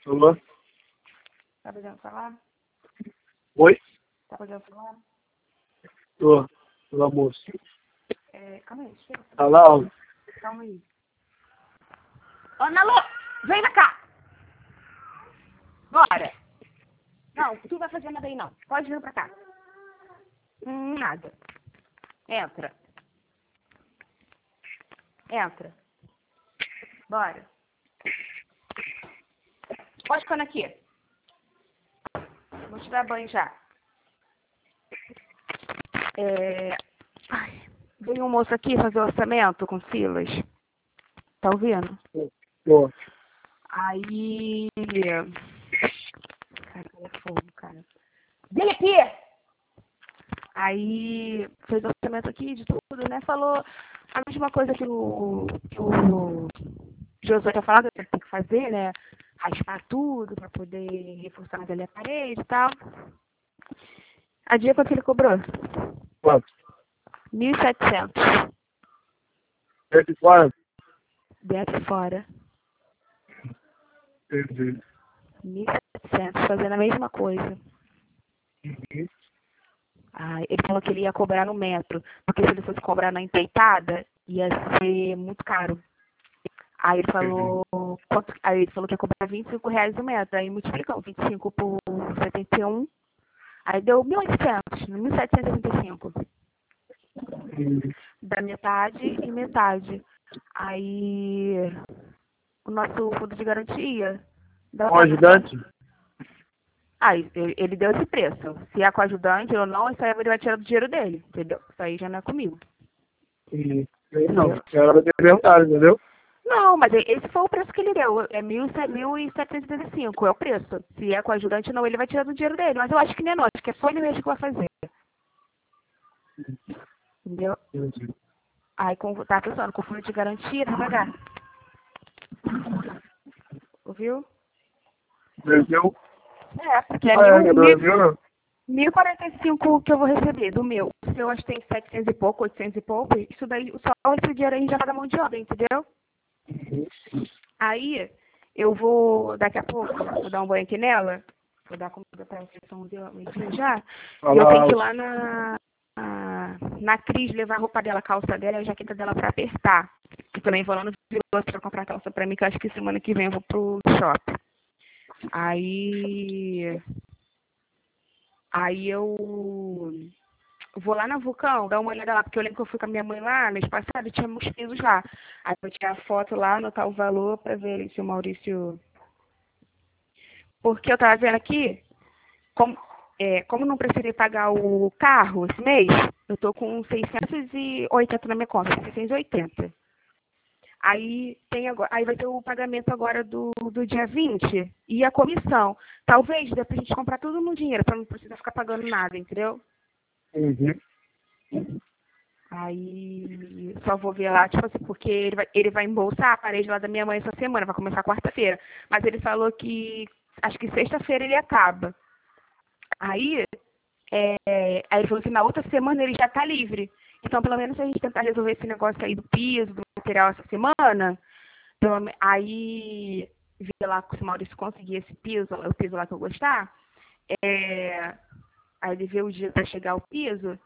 Alô? Tá podendo falar? Oi? Tá podendo falar? Tô. Pelo almoço. Calma aí, chega. Tá lá, ó. Calma aí. Ô, Nalu, vem pra cá. Bora. Não, tu vai fazer nada aí, não. Pode vir pra cá. Nada. Entra. Entra. Bora. Pode ficar aqui. Vou te dar banho já. Veio um moço aqui fazer orçamento com Silas. Tá ouvindo? Tô. Aí... Cara, é fogo, cara. Vem aqui! Aí fez orçamento aqui de tudo, né? Falou a mesma coisa que o Josué tinha falado que tem que fazer, né? Raspar tudo pra poder reforçar mais ali a parede e tal. A dia quanto ele cobrou? Quanto? 1.700. Dentro e fora? Dentro e fora. Entendi. 1.700, fazendo a mesma coisa. Uhum. Ele falou que ele ia cobrar no metro, porque se ele fosse cobrar na empreitada, ia ser muito caro. Aí ele falou, aí ele falou que ia cobrar R$ 25 o metro, aí multiplicou 25 por 71, aí deu 1.800, 1.785. Da metade e metade. Aí o nosso fundo de garantia. Com ajudante? Ele deu esse preço. Se é com ajudante ou não, isso aí ele vai tirar do dinheiro dele, entendeu? Isso aí já não é comigo. Não, era de inventário, entendeu? Não, mas esse foi o preço que ele deu. É 1.775, é o preço. Se é com ajudante ou não, ele vai tirar do dinheiro dele. Mas eu acho que nem é não, acho que é só ele mesmo que vai fazer. Entendeu? Entendi. Aí, tá pensando, com fundo de garantia, vai pagar. Ouviu? Entendeu? Porque é Não. 1.045 que eu vou receber do meu. Se eu acho que tem 700 e pouco, 800 e pouco, isso daí, só esse dinheiro aí já vai dar mão de obra, entendeu? Aí, eu vou, daqui a pouco, vou dar um banho aqui nela, vou dar comida pra vocês, são meio já, e eu tenho que ir lá na Cris levar a roupa dela, a calça dela e a jaqueta dela pra apertar. E também vou lá no Vilas pra comprar calça pra mim, que eu acho que semana que vem eu vou pro shopping. Aí eu vou lá na Vulcão, dar uma olhada lá, porque eu lembro que eu fui com a minha mãe lá, mês passado, e tinha uns pisos lá. Aí eu tirar a foto lá, anotar o valor pra ver se o Maurício... Porque eu tava vendo aqui, como não precisei pagar o carro esse mês, eu tô com 680 na minha conta, 680. Aí vai ter o pagamento agora do dia 20 e a comissão. Talvez dê pra gente comprar tudo no dinheiro, pra não precisar ficar pagando nada, entendeu? Uhum. Aí só vou ver lá, tipo assim, porque ele vai embolsar a parede lá da minha mãe essa semana, vai começar quarta-feira. Mas ele falou que acho que sexta-feira ele acaba. Aí ele falou que na outra semana ele já tá livre. Então, pelo menos se a gente tentar resolver esse negócio aí do piso, do material essa semana, aí ver lá se o Maurício conseguir esse piso, o piso lá que eu gostar, aí ele vê o dia para chegar o piso,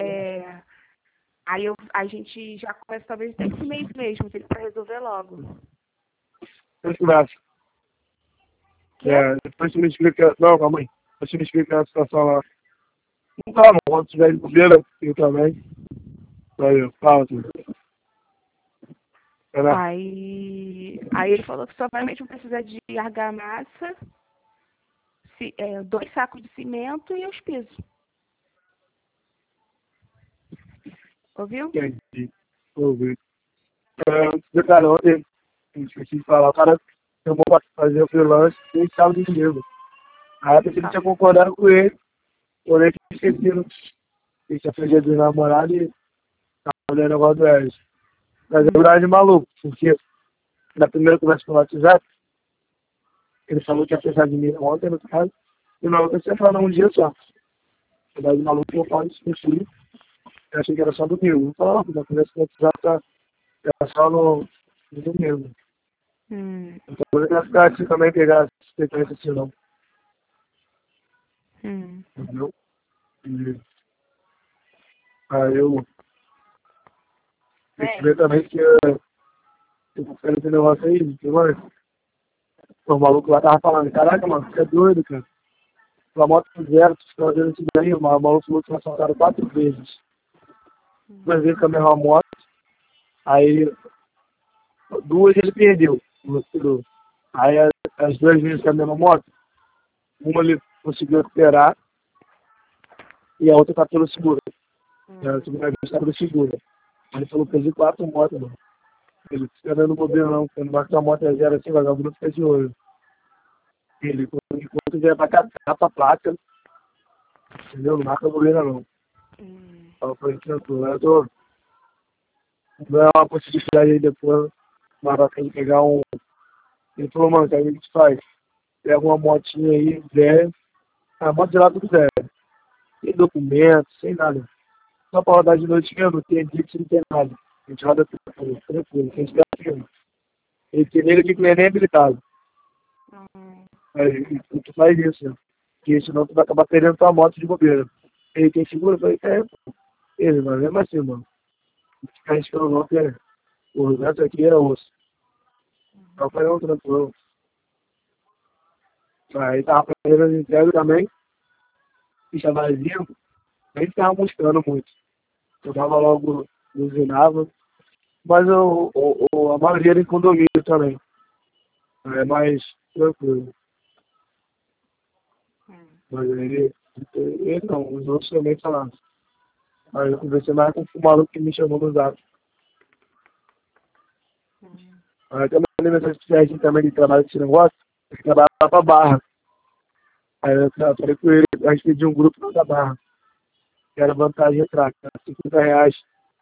aí a gente já começa talvez até esse mês mesmo, para resolver logo. Eu acho. Depois você me explica. Não, calma aí. Depois você me explica a situação lá. Não tá, não. Quando tiver de bobeira, eu também. Aí eu falo tudo. Aí ele falou que só vai mesmo precisar de argamassa, 2 sacos de cimento e os pisos. Ouviu? Entendi. Ouvi. Cara, ontem, eu esqueci de falar, o cara chamou pra fazer o freelance e estava de dinheiro. Aí eu pensei que tinha concordado com ele, porém que esqueceram. Ele tinha feito dia dos namorados e tava fazendo o negócio do Eris. Mas é verdade maluco, porque na primeira conversa com o WhatsApp, ele falou que ia precisar de mim ontem, no caso, e na outra você falou um dia só. Na verdade maluco, eu falo isso com o filho. Eu achei que era só domingo. Eu falei, na conversa com o WhatsApp tá só no domingo. Então, eu ia ficar assim também, pegar sequência assim, não. Entendeu? E aí eu percebi também que eu quero esse negócio aí, que, mano, o maluco lá tava falando, caraca, mano, você é doido, cara. Tua moto zero, tu fica fazendo isso daí, o maluco falou que me assaltaram 4 vezes. 2 vezes com a mesma moto, aí 2 ele perdeu, o outro. Aí as 2 vezes com a mesma moto, uma ele conseguiu recuperar e a outra tá pelo seguro. A segunda vez tá pelo seguro. Ele falou que perdi 4 motos, mano. Ele fica dando bobeira não, quando vai com a moto é zero assim, vagabundo fica de olho. Ele, enquanto vier pra cá, tapa a placa, entendeu? Não marca bobeira não. Fala pra ele tranquilo. Eu tô. Não é uma possibilidade aí depois, mas vai ter que pegar um. Ele falou, mano, o que a gente faz? Pega uma motinha aí, velha. A moto de lá tudo velho. Sem documento, sem nada. Só pra rodar de noite mesmo, não tem blitz, não tem nada. A gente roda tranquilo, tranquilo, sem esperar filme. Ele tem nele aqui que não é nem habilitado. Aí tu faz isso, né? Porque senão tu vai acabar perdendo tua moto de bobeira. Ele tem seguro? Eu falei, pô. Ele, mas mesmo assim, mano. Não fica arriscando não, porque o resto aqui é osso. Então eu falei, não, tranquilo. Aí tava fazendo as entregas também, ficha vazia, nem ficava mostrando muito. Eu tava logo, buzinava. Mas a maioria era em condomínio também. É mais tranquilo. Mas ele não, os outros também falaram. Aí eu conversei mais com o maluco que me chamou no zap. Aí eu mandei mensagem pro Serginho também de trabalho desse negócio, ele trabalha lá pra Barra. Aí eu falei com ele, a gente pediu um grupo lá da Barra, que era vantagem entrar, cara, R$ 50,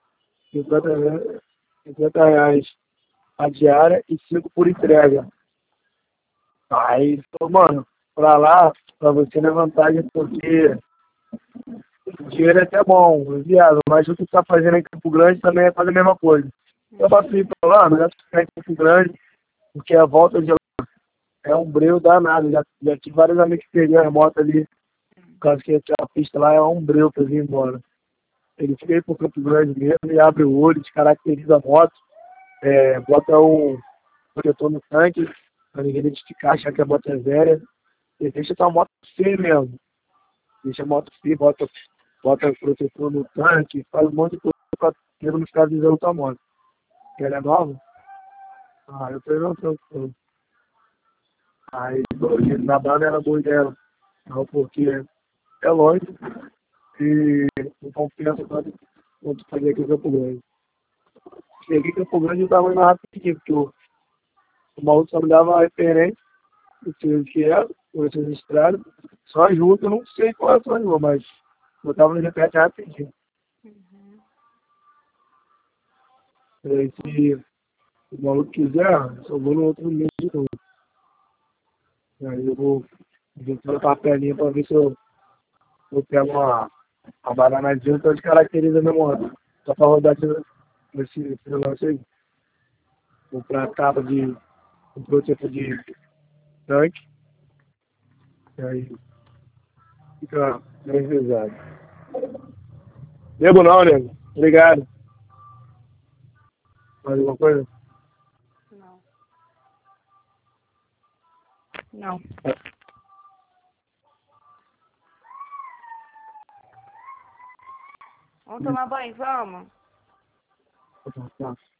50 reais a diária e 5 por entrega. Aí ele falou, mano, pra lá, pra você não é vantagem porque o dinheiro é até bom, viado, mas o que tu tá fazendo em Campo Grande também é fazer a mesma coisa. Eu posso ir pra lá, mas é ficar em Campo Grande, porque a volta de lá é um breu danado. Já tive vários amigos que perderam a moto ali, por causa que a pista lá é um breu pra vir embora. Ele fica aí pro Campo Grande mesmo e abre o olho, descaracteriza a moto, bota um protetor no tanque, pra ninguém identificar, achar que a moto é velha. E deixa tua moto feia mesmo. Deixa a moto feia, bota protetor no tanque, faz um monte de coisa pra não ficar visando tua moto. Que ela é nova? Ah, eu falei, não, tranquilo. Aí, na banda era boa ideia. Não, porque é longe e não compensa tanto quanto fazer aqui em Campo Grande. Cheguei em Campo Grande e tava indo rapidinho, porque o maluco só me dava uma referência do que era, por essas estradas. Só ajuda, eu não sei qual é a sua ajuda, mas botava no GPS rapidinho. Aí, se o maluco quiser, eu vou no outro mês de novo. Aí eu vou botar a perninha pra ver se eu pego uma bananadinha, então descaracteriza a minha moto. Só pra rodar esse lance aí. Comprar capa de um protetor de tanque. E aí fica bem pesado. Bebo não, nego. Obrigado. Mais alguma coisa? Não. Vamos tomar banho, vamos? Tá.